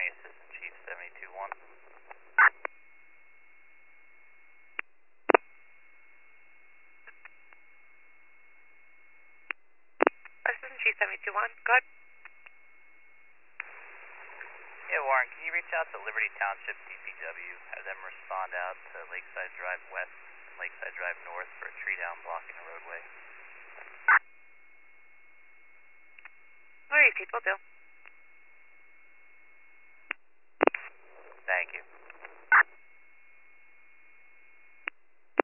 County Assistant Chief 72-1. Assistant Chief 72-1, go ahead. Yeah, Warren, can you reach out to Liberty Township DPW, have them respond out to Lakeside Drive West and Lakeside Drive North for a tree down blocking the roadway? What are you people do?